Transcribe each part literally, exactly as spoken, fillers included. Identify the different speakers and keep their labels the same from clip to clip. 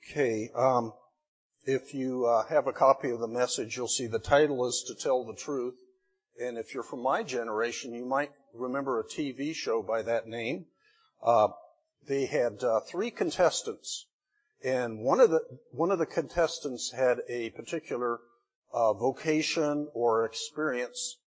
Speaker 1: Okay, um, if you uh, have a copy of the message, you'll see the title is To Tell the Truth. And if you're from my generation, you might remember a T V show by that name. Uh, they had uh, three contestants, and one of the one of the contestants had a particular uh, vocation or experience,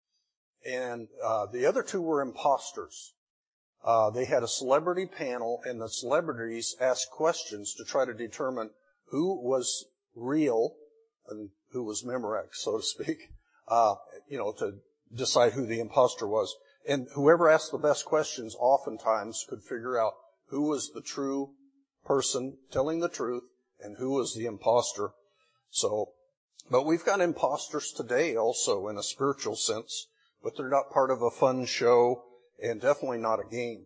Speaker 1: and uh, the other two were imposters. Uh, they had a celebrity panel, and the celebrities asked questions to try to determine who was real and who was Memorex, so to speak, uh, you know, to decide who the imposter was. And whoever asked the best questions oftentimes could figure out who was the true person telling the truth and who was the imposter. So, but we've got imposters today also in a spiritual sense, but they're not part of a fun show and definitely not a game.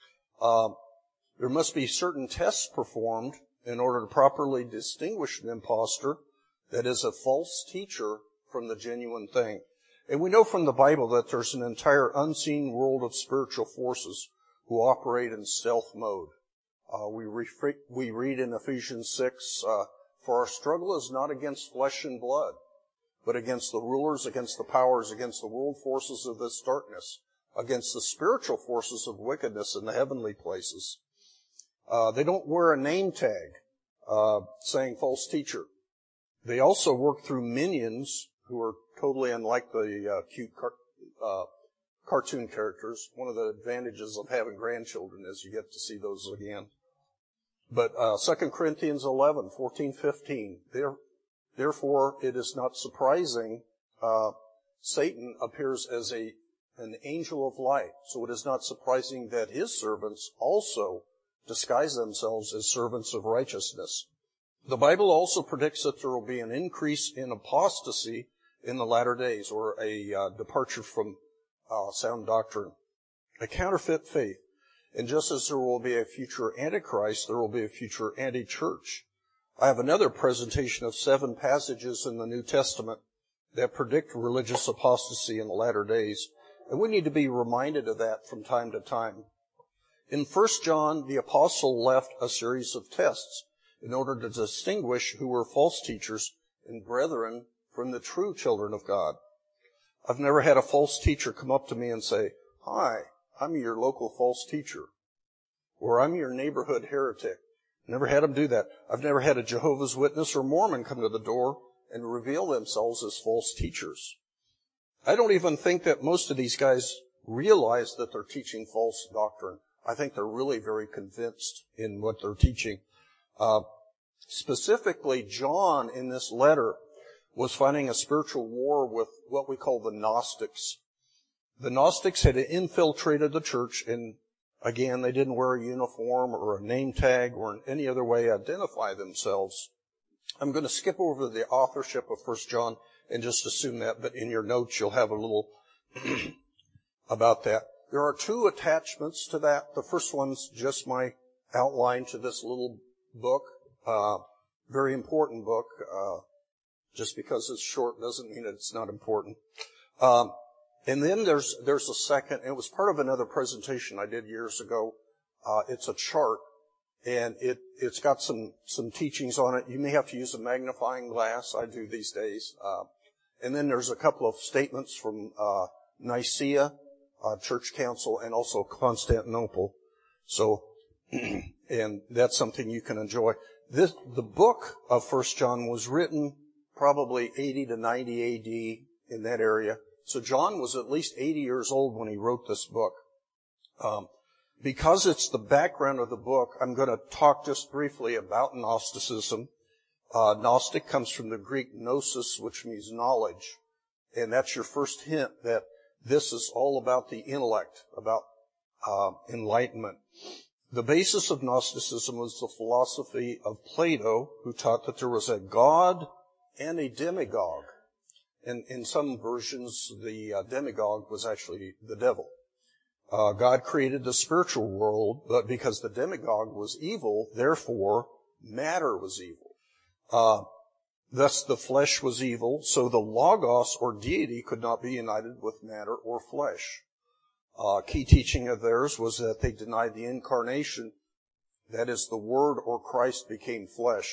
Speaker 1: Uh, there must be certain tests performed in order to properly distinguish an imposter that is a false teacher from the genuine thing. And we know from the Bible that there's an entire unseen world of spiritual forces who operate in stealth mode. Uh, we, re- we read in Ephesians six, uh, for our struggle is not against flesh and blood, but against the rulers, against the powers, against the world forces of this darkness, against the spiritual forces of wickedness in the heavenly places. Uh, they don't wear a name tag uh, saying false teacher. They also work through minions who are totally unlike the uh, cute car- uh, cartoon characters. One of the advantages of having grandchildren is you get to see those again. But uh, Second Corinthians eleven, fourteen, fifteen, there, therefore it is not surprising uh, Satan appears as a an angel of light. So it is not surprising that his servants also disguise themselves as servants of righteousness. The Bible also predicts that there will be an increase in apostasy in the latter days, or a uh, departure from uh, sound doctrine, a counterfeit faith. And just as there will be a future antichrist, there will be a future anti-church. I have another presentation of seven passages in the New Testament that predict religious apostasy in the latter days. And we need to be reminded of that from time to time. In First John, the apostle left a series of tests in order to distinguish who were false teachers and brethren from the true children of God. I've never had a false teacher come up to me and say, "Hi, I'm your local false teacher," or "I'm your neighborhood heretic." Never had them do that. I've never had a Jehovah's Witness or Mormon come to the door and reveal themselves as false teachers. I don't even think that most of these guys realize that they're teaching false doctrine. I think they're really very convinced in what they're teaching. Uh, specifically, John in this letter was fighting a spiritual war with what we call the Gnostics. The Gnostics had infiltrated the church, and again, they didn't wear a uniform or a name tag or in any other way identify themselves. I'm going to skip over the authorship of First John and just assume that, but in your notes you'll have a little about that. There are two attachments to that. The first one's just my outline to this little book, uh, very important book. Uh, just because it's short doesn't mean it's not important. Um, and then there's there's a second. It was part of another presentation I did years ago. Uh, it's a chart, and it it's got some some teachings on it. You may have to use a magnifying glass. I do these days. Uh, and then there's a couple of statements from uh, Nicaea uh, Church Council and also Constantinople. So, and that's something you can enjoy. This the book of First John was written probably eighty to ninety A D in that area. So John was at least eighty years old when he wrote this book. Um, because it's the background of the book, I'm going to talk just briefly about Gnosticism. Uh, Gnostic comes from the Greek gnosis, which means knowledge. And that's your first hint that this is all about the intellect, about uh, enlightenment. The basis of Gnosticism was the philosophy of Plato, who taught that there was a God and a demagogue. And in some versions, the uh, demagogue was actually the devil. Uh, God created the spiritual world, but because the demagogue was evil, therefore matter was evil. Uh, thus the flesh was evil, so the logos or deity could not be united with matter or flesh. Uh, key teaching of theirs was that they denied the incarnation, that is, the Word or Christ became flesh.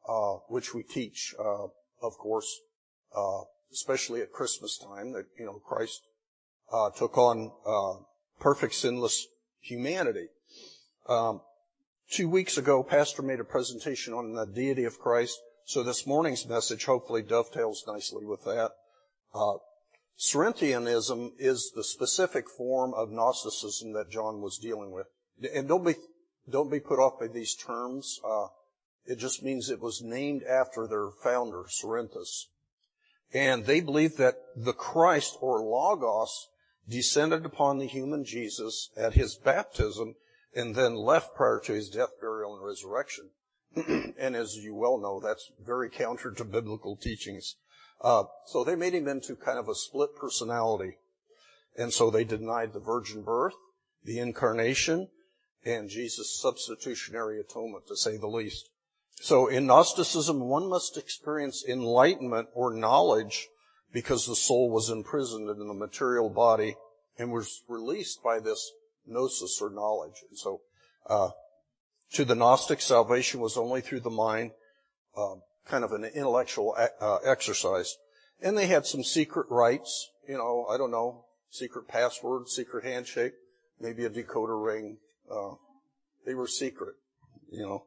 Speaker 1: uh, which we teach, uh, of course, uh, especially at Christmas time, that, you know, Christ, uh, took on, uh, perfect sinless humanity. Um, two weeks ago, Pastor made a presentation on the deity of Christ, so this morning's message hopefully dovetails nicely with that. Uh, Cerinthianism is the specific form of Gnosticism that John was dealing with. And don't be, don't be put off by these terms. Uh, it just means it was named after their founder, Cerinthus. And they believed that the Christ, or Logos, descended upon the human Jesus at his baptism and then left prior to his death, burial, and resurrection. And as you well know, that's very counter to biblical teachings. Uh, so they made him into kind of a split personality. And so they denied the virgin birth, the incarnation, and Jesus' substitutionary atonement, to say the least. So in Gnosticism, one must experience enlightenment or knowledge because the soul was imprisoned in the material body and was released by this gnosis or knowledge. And so, uh, to the Gnostic, salvation was only through the mind, uh, kind of an intellectual uh, exercise. And they had some secret rites, you know, I don't know, secret password, secret handshake, maybe a decoder ring. Uh, they were secret, you know.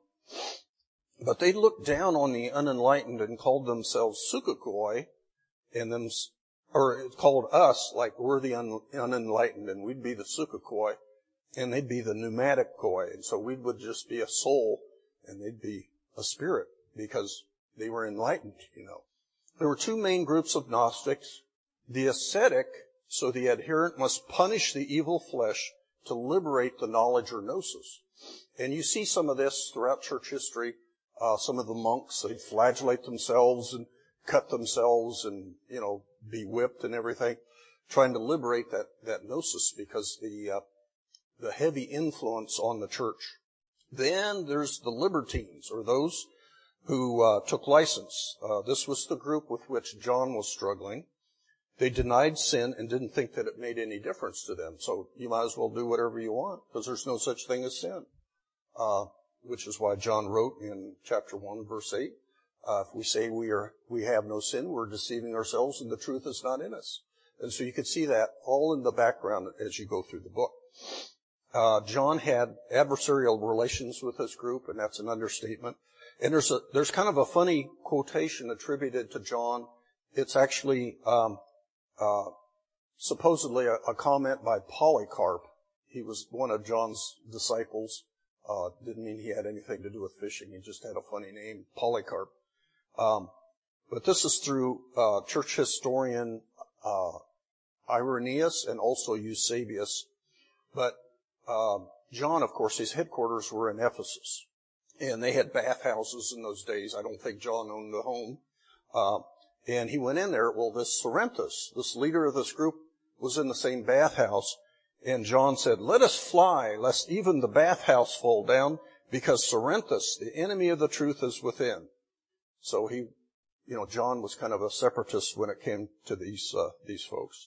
Speaker 1: But they looked down on the unenlightened and called themselves Sukakoi, and then, or it called us like we're the un, unenlightened, and we'd be the Sukakoi, and they'd be the pneumatic koi. And so we would just be a soul, and they'd be a spirit, because they were enlightened, you know. There were two main groups of Gnostics. The ascetic, so the adherent must punish the evil flesh to liberate the knowledge or gnosis. And you see some of this throughout church history. Uh, some of the monks, they'd flagellate themselves and cut themselves and, you know, be whipped and everything, trying to liberate that, that gnosis because the, uh, the heavy influence on the church. Then there's the libertines, or those who uh, took license. Uh, this was the group with which John was struggling. They denied sin and didn't think that it made any difference to them. So you might as well do whatever you want, because there's no such thing as sin. Uh, which is why John wrote in chapter one, verse eight, uh, if we say we are, we have no sin, we're deceiving ourselves and the truth is not in us. And so you can see that all in the background as you go through the book. Uh, John had adversarial relations with this group, and that's an understatement. And there's a, there's kind of a funny quotation attributed to John. It's actually, um, uh, supposedly a, a comment by Polycarp. He was one of John's disciples. Uh, didn't mean he had anything to do with fishing. He just had a funny name, Polycarp. Um, but this is through, uh, church historian, uh, Irenaeus and also Eusebius. But, um, John, of course, his headquarters were in Ephesus. And they had bathhouses in those days. I don't think John owned the home. Uh, and he went in there. Well, this Cerinthus, this leader of this group, was in the same bathhouse. And John said, let us fly, lest even the bathhouse fall down, because Cerinthus, the enemy of the truth, is within. So he, you know, John was kind of a separatist when it came to these, uh, these folks.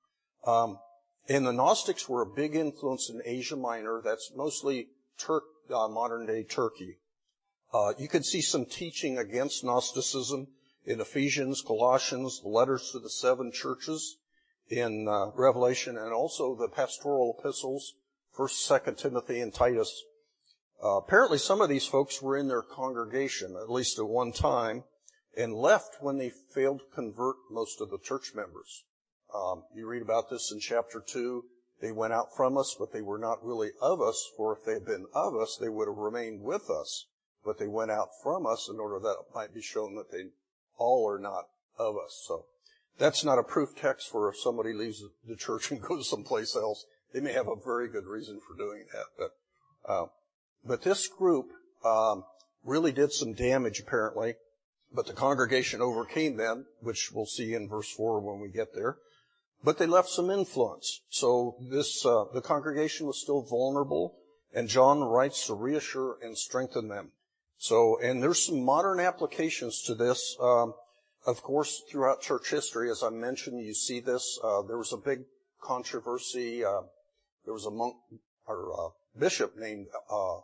Speaker 1: Um, and the Gnostics were a big influence in Asia Minor. That's mostly Turk, uh, modern day Turkey. Uh, you could see some teaching against Gnosticism in Ephesians, Colossians, the letters to the seven churches in uh, Revelation, and also the pastoral epistles, First, Second Timothy, and Titus. Uh, apparently some of these folks were in their congregation, at least at one time, and left when they failed to convert most of the church members. Um, you read about this in chapter two. They went out from us, but they were not really of us, for if they had been of us, they would have remained with us. But they went out from us in order that it might be shown that they all are not of us. So that's not a proof text for if somebody leaves the church and goes someplace else. They may have a very good reason for doing that. But, uh, but this group, um, really did some damage apparently. But the congregation overcame them, which we'll see in verse four when we get there. But they left some influence. So this, uh, the congregation was still vulnerable, and John writes to reassure and strengthen them. So, and there's some modern applications to this. Um, Of course, throughout church history, as I mentioned, you see this. Uh, there was a big controversy. Uh, there was a monk or uh, bishop named uh,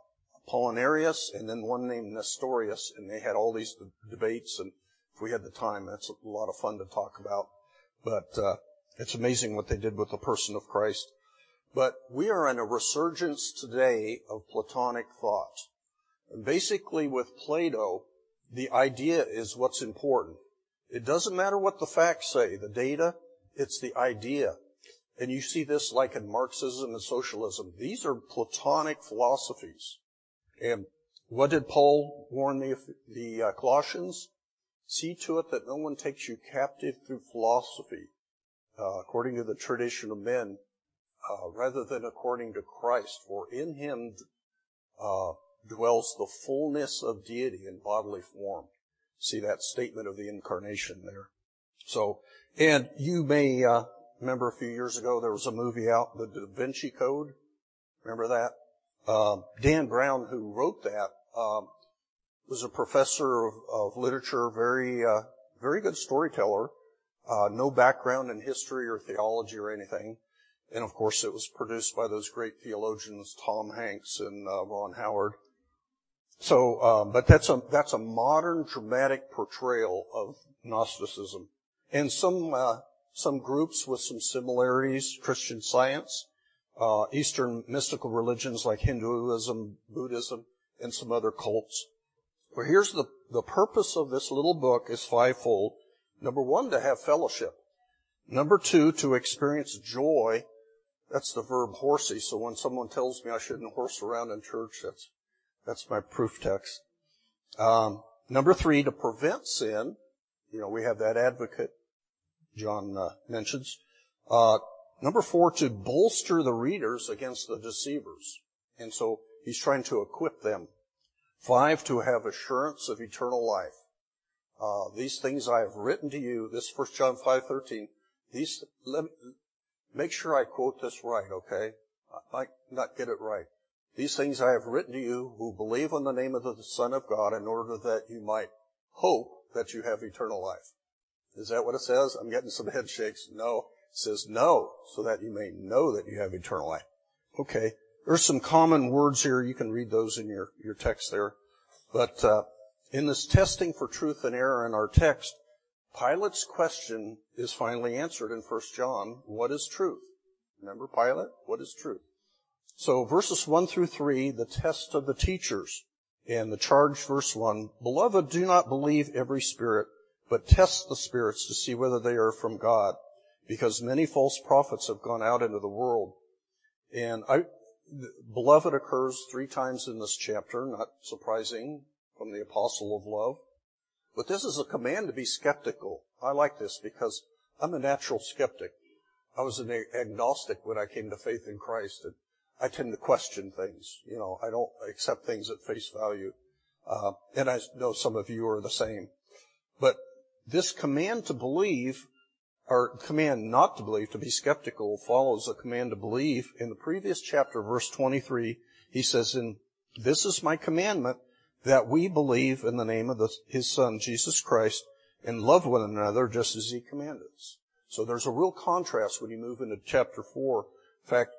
Speaker 1: Apollinarius, and then one named Nestorius, and they had all these debates, and if we had the time, that's a lot of fun to talk about. But uh, it's amazing what they did with the person of Christ. But we are in a resurgence today of Platonic thought. And basically with Plato, the idea is what's important. It doesn't matter what the facts say, the data, it's the idea. And you see this like in Marxism and socialism. These are Platonic philosophies. And what did Paul warn the, the uh, Colossians? See to it that no one takes you captive through philosophy, uh, according to the tradition of men, uh, rather than according to Christ. For in him uh, dwells the fullness of deity in bodily form. See that statement of the incarnation there. So, and you may uh, remember a few years ago there was a movie out, The Da Vinci Code. Remember that? Um, Dan Brown, who wrote that, um, was a professor of, of literature, very, uh, very good storyteller, uh, no background in history or theology or anything. And of course it was produced by those great theologians, Tom Hanks and, uh, Ron Howard. So, um, but that's a, that's a modern dramatic portrayal of Gnosticism. And some, uh, some groups with some similarities, Christian Science, Uh, Eastern mystical religions like Hinduism, Buddhism, and some other cults. Well, here's the, the purpose of this little book is fivefold. Number one, to have fellowship. Number two, to experience joy. That's the verb horsey. So when someone tells me I shouldn't horse around in church, that's, that's my proof text. Um, number three, to prevent sin. You know, we have that advocate John uh, mentions. Uh, Number four, to bolster the readers against the deceivers. And so he's trying to equip them. Five, to have assurance of eternal life. Uh, these things I have written to you, this First John five thirteen, these, let me, make sure I quote this right, okay? I might not get it right. These things I have written to you who believe on the name of the Son of God in order that you might hope that you have eternal life. Is that what it says? I'm getting some head shakes. No. It says no, so that you may know that you have eternal life. Okay. There's some common words here. You can read those in your, your text there. But, uh, in this testing for truth and error in our text, Pilate's question is finally answered in First John. What is truth? Remember Pilate? What is truth? So verses one through three, the test of the teachers. And the charge, verse one, Beloved, do not believe every spirit, but test the spirits to see whether they are from God. Because many false prophets have gone out into the world. And I, beloved occurs three times in this chapter, not surprising from the apostle of love. But this is a command to be skeptical. I like this because I'm a natural skeptic. I was an agnostic when I came to faith in Christ, and I tend to question things. You know, I don't accept things at face value. Uh, and I know some of you are the same. But this command to believe, or command not to believe, to be skeptical, follows a command to believe. In the previous chapter, verse twenty-three, he says, "And this is my commandment, that we believe in the name of the, his Son, Jesus Christ, and love one another just as he commanded us." So there's a real contrast when you move into chapter four. In fact,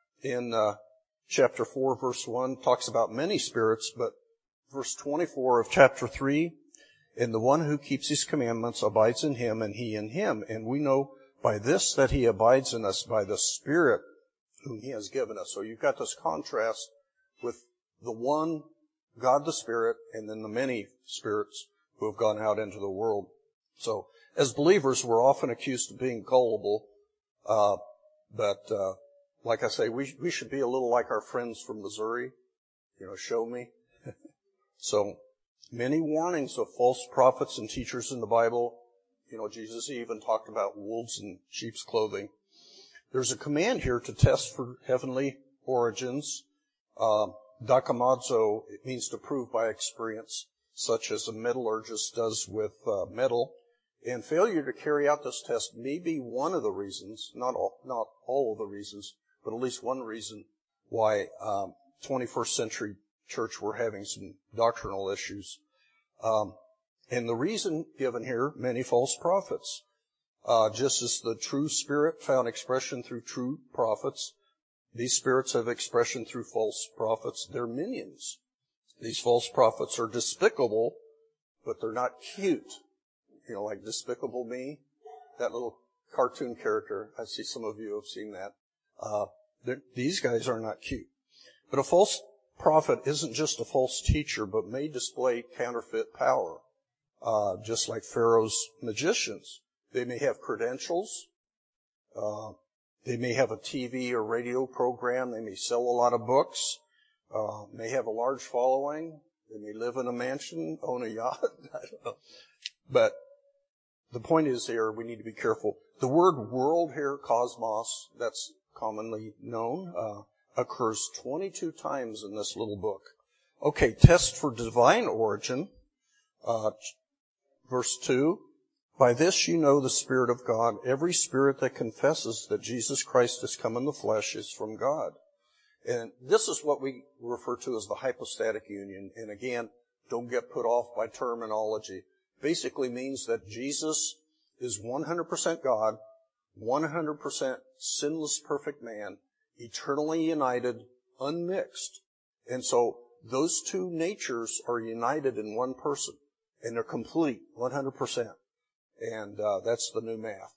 Speaker 1: in uh, chapter four, verse one, talks about many spirits, but verse twenty-four of chapter three, "And the one who keeps his commandments abides in him, and he in him. And we know by this that he abides in us, by the Spirit whom he has given us." So you've got this contrast with the one, God the Spirit, and then the many spirits who have gone out into the world. So as believers, we're often accused of being gullible. Uh, but uh, like I say, we, we should be a little like our friends from Missouri. You know, show me. So many warnings of false prophets and teachers in the Bible. You know, Jesus even talked about wolves in sheep's clothing. There's a command here to test for heavenly origins. Uh, Dokimazo, it means to prove by experience, such as a metallurgist does with uh, metal. And failure to carry out this test may be one of the reasons, not all, not all of the reasons, but at least one reason why um, twenty-first century church were having some doctrinal issues. Um, and the reason given here, many false prophets. Uh, just as the true spirit found expression through true prophets, these spirits have expression through false prophets. They're minions. These false prophets are despicable, but they're not cute. You know, like Despicable Me, that little cartoon character. I see some of you have seen that. Uh, these guys are not cute. But a false prophet isn't just a false teacher, but may display counterfeit power, uh, just like Pharaoh's magicians. They may have credentials. Uh, they may have a T V or radio program. They may sell a lot of books. Uh, may have a large following. They may live in a mansion, own a yacht. I don't know. But the point is here, we need to be careful. The word world here, cosmos, that's commonly known, uh, occurs twenty-two times in this little book. Okay, test for divine origin. Uh, verse two. By this you know the Spirit of God. Every spirit that confesses that Jesus Christ has come in the flesh is from God. And this is what we refer to as the hypostatic union. And again, don't get put off by terminology. Basically means that Jesus is one hundred percent God, one hundred percent sinless, perfect man, eternally united, unmixed. And so those two natures are united in one person, and they're complete, one hundred percent. And uh, that's the new math.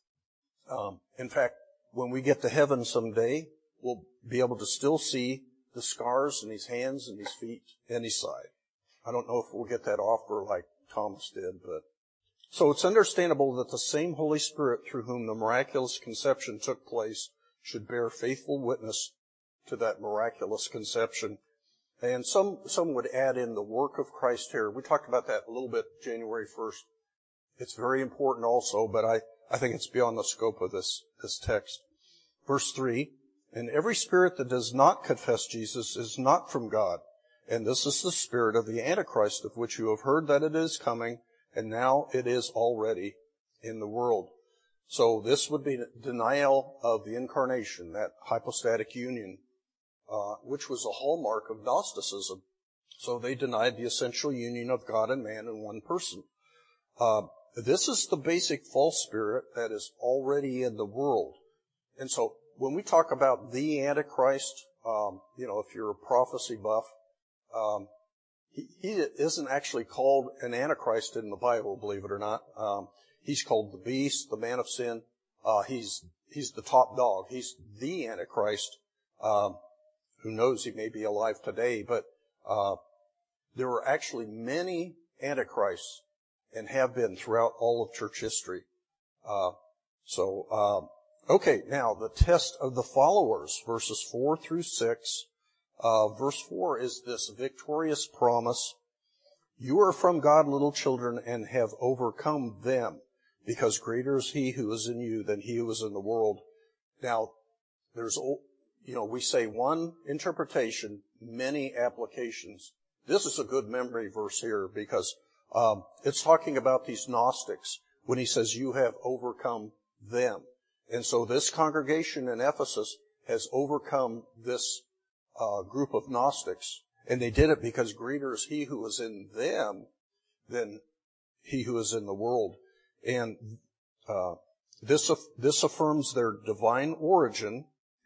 Speaker 1: Um, in fact, when we get to heaven someday, we'll be able to still see the scars in his hands and his feet and his side. I don't know if we'll get that offer like Thomas did, but so it's understandable that the same Holy Spirit through whom the miraculous conception took place should bear faithful witness to that miraculous conception. And some some would add in the work of Christ here. We talked about that a little bit January first. It's very important also, but I, I think it's beyond the scope of this, this text. Verse three, and every spirit that does not confess Jesus is not from God. And this is the spirit of the Antichrist, of which you have heard that it is coming, and now it is already in the world. So this would be denial of the incarnation, that hypostatic union, uh, which was a hallmark of Gnosticism. So they denied the essential union of God and man in one person. Uh, this is the basic false spirit that is already in the world. And so when we talk about the Antichrist, um, you know, if you're a prophecy buff, um, he, he isn't actually called an Antichrist in the Bible, believe it or not. Um, he's called the beast, the man of sin. Uh, he's, he's the top dog. He's the Antichrist. Um, who knows, he may be alive today, but, uh, there were actually many Antichrists and have been throughout all of church history. Uh, so, um, okay, now the test of the followers, verses four through six. Uh, verse four is this victorious promise. You are from God, little children, and have overcome them, because greater is he who is in you than he who is in the world. Now, there's, you know, we say one interpretation, many applications. This is a good memory verse here because um, it's talking about these Gnostics when he says you have overcome them. And so this congregation in Ephesus has overcome this uh, group of Gnostics. And they did it because greater is he who is in them than he who is in the world. And uh, this this affirms their divine origin.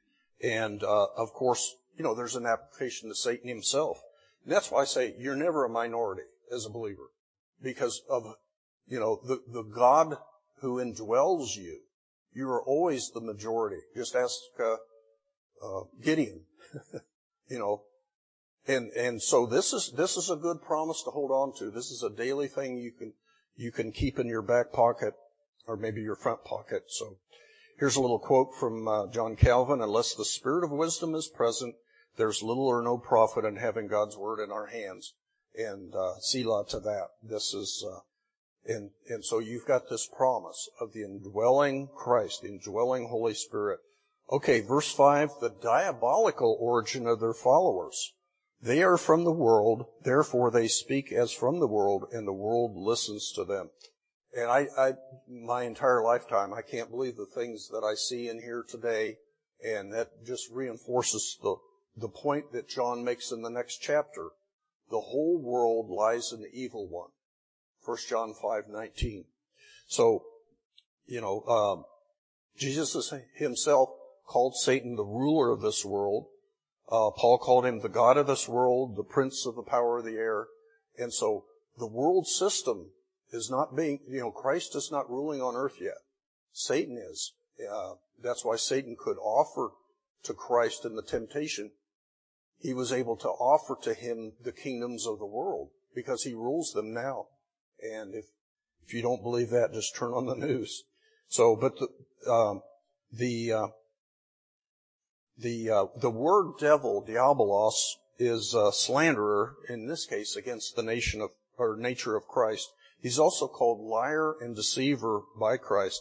Speaker 1: And, uh, of course, you know, there's an application to Satan himself. And that's why I say you're never a minority as a believer. Because of, you know, the, the God who indwells you. You are always the majority. Just ask uh, uh, Gideon, you know. And and so this is this is a good promise to hold on to. This is a daily thing you can you can keep in your back pocket or maybe your front pocket. So here's a little quote from uh, John Calvin: "Unless the Spirit of wisdom is present, there's little or no profit in having God's word in our hands." And uh, Selah to that. This is. Uh, And, and so you've got this promise of the indwelling Christ, the indwelling Holy Spirit. Okay, verse five, the diabolical origin of their followers. They are from the world, therefore they speak as from the world, and the world listens to them. And I, I, my entire lifetime, I can't believe the things that I see in here today, and that just reinforces the, the point that John makes in the next chapter. The whole world lies in the evil one. First John five nineteen. So, you know, um, Jesus himself called Satan the ruler of this world. Uh, Paul called him the God of this world, the prince of the power of the air. And so the world system is not being, you know, Christ is not ruling on earth yet. Satan is. Uh, that's why Satan could offer to Christ in the temptation. He was able to offer to him the kingdoms of the world because he rules them now. And if, if you don't believe that, just turn on the news. So, but the, um, the, uh, the, uh, the word devil, diabolos, is a slanderer, in this case, against the nation of, or nature of Christ. He's also called liar and deceiver by Christ.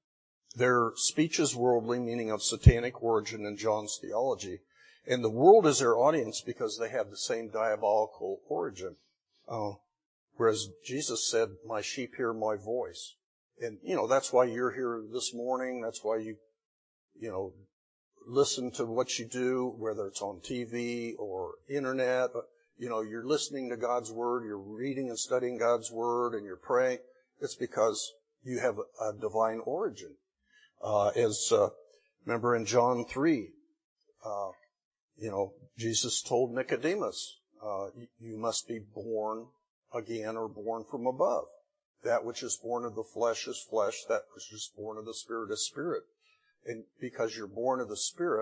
Speaker 1: Their speech is worldly, meaning of satanic origin in John's theology. And the world is their audience because they have the same diabolical origin. Uh, whereas Jesus said, my sheep hear my voice. And, you know, that's why you're here this morning. That's why you, you know, listen to what you do, whether it's on T V or internet. You know, you're listening to God's Word, you're reading and studying God's Word, and you're praying. It's because you have a, a divine origin. Uh, as, uh, remember in John three, uh, you know, Jesus told Nicodemus, uh, you, you must be born again or born from above. That which is born of the flesh is flesh, that which is born of the Spirit is spirit. And because you're born of the Spirit,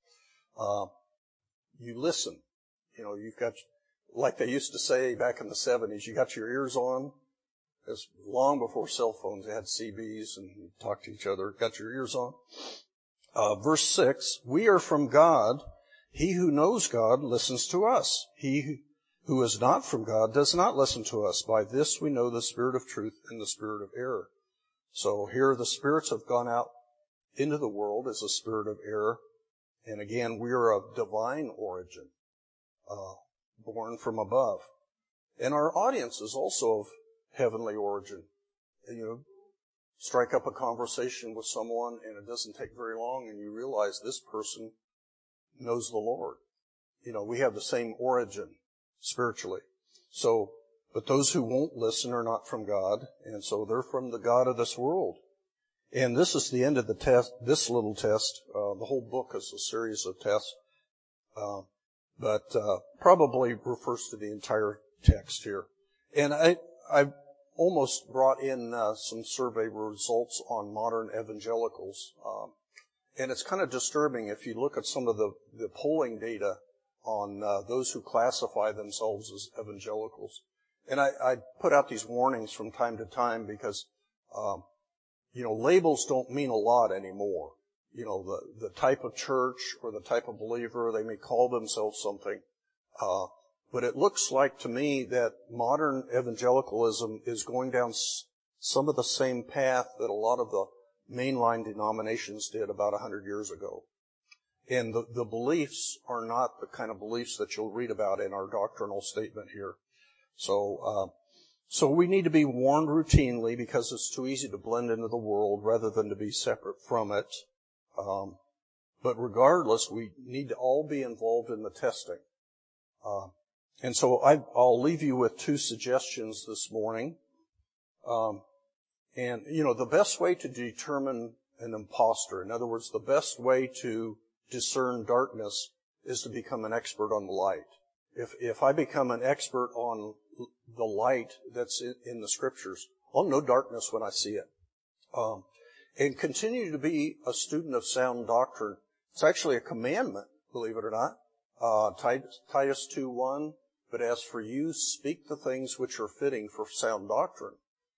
Speaker 1: uh, you listen. You know, you've got, like they used to say back in the seventies, you got your ears on. As long before cell phones, they had C Bs and you talked to each other. Got your ears on. Uh, verse six, we are from God. He who knows God listens to us. He who is not from God does not listen to us. By this we know the spirit of truth and the spirit of error. So here the spirits have gone out into the world as a spirit of error. And again, we are of divine origin, uh, born from above. And our audience is also of heavenly origin. And, you know, strike up a conversation with someone and it doesn't take very long and you realize this person knows the Lord. You know, we have the same origin spiritually. So, but those who won't listen are not from God, and so they're from the God of this world. And this is the end of the test, this little test. Uh, the whole book is a series of tests, uh, but uh, probably refers to the entire text here. And I, I almost brought in uh, some survey results on modern evangelicals. Um, and it's kind of disturbing if you look at some of the, the polling data on uh, those who classify themselves as evangelicals. And I, I put out these warnings from time to time because, um, you know, labels don't mean a lot anymore. You know, the, the type of church or the type of believer, they may call themselves something. Uh, but it looks like to me that modern evangelicalism is going down s- some of the same path that a lot of the mainline denominations did about a hundred years ago. And the, the beliefs are not the kind of beliefs that you'll read about in our doctrinal statement here. So, uh, so we need to be warned routinely because it's too easy to blend into the world rather than to be separate from it. Um, but regardless, we need to all be involved in the testing. Uh, and so I, I'll leave you with two suggestions this morning. Um, and, you know, the best way to determine an imposter, in other words, the best way to discern darkness is to become an expert on the light. If, if I become an expert on the light that's in, in the scriptures, I'll know darkness when I see it. Um, and continue to be a student of sound doctrine. It's actually a commandment, believe it or not. Uh, Titus two one, but as for you, speak the things which are fitting for sound doctrine.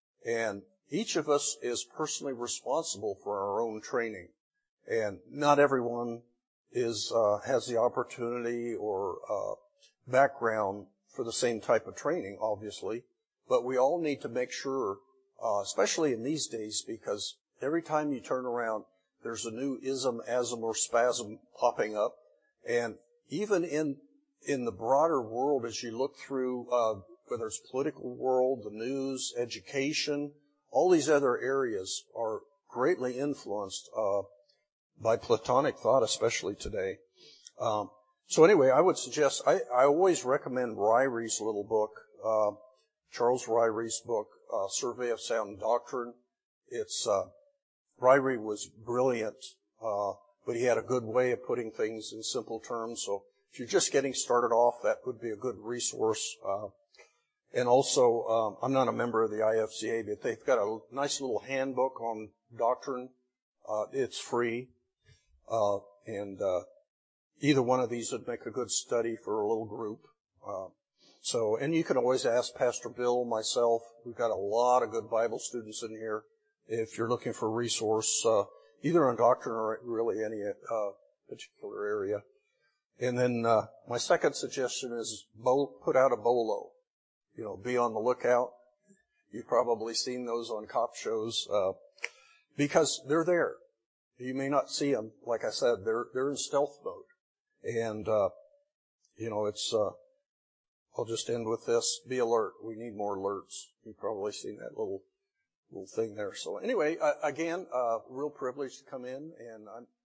Speaker 1: And each of us is personally responsible for our own training. And not everyone is, uh, has the opportunity or, uh, background for the same type of training, obviously. But we all need to make sure, uh, especially in these days, because every time you turn around, there's a new ism, asm, or spasm popping up. And even in, in the broader world, as you look through, uh, whether it's political world, the news, education, all these other areas are greatly influenced, uh, by Platonic thought, especially today. Um, so anyway, I would suggest, I, I always recommend Ryrie's little book, uh, Charles Ryrie's book, uh, Survey of Sound Doctrine. It's, uh, Ryrie was brilliant, uh, but he had a good way of putting things in simple terms. So if you're just getting started off, that would be a good resource. Uh, and also, um, I'm not a member of the I F C A, but they've got a nice little handbook on doctrine. Uh, it's free. Uh, and, uh, either one of these would make a good study for a little group. Uh, so, and you can always ask Pastor Bill, myself. We've got a lot of good Bible students in here. If you're looking for a resource, uh, either on doctrine or really any, uh, particular area. And then, uh, my second suggestion is bo- put out a bolo. You know, be on the lookout. You've probably seen those on cop shows, uh, because they're there. You may not see them. Like I said, they're, they're in stealth mode. And, uh, you know, it's, uh, I'll just end with this. Be alert. We need more alerts. You've probably seen that little, little thing there. So anyway, uh, again, uh, real privilege to come in, and I'm